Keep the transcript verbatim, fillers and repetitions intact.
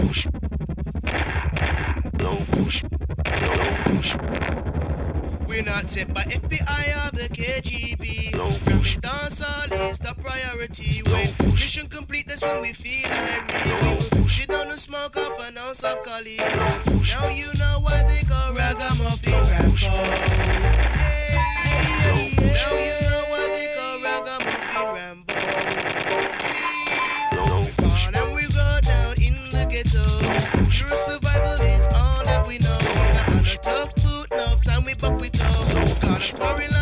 push. Low push. Low push. We're not sent by F B I or the K G B. Low push. Dancehall is the priority. When mission complete, that's when we feel irate. We will sit down and smoke off an ounce of Cali. Now you know why they call ragamuffin Rambo. Hey, now you know why they call ragamuffin Rambo. We born and we go down in the ghetto. True survival is all that we know. On a tough boot, enough time we buck with up. Got a foreign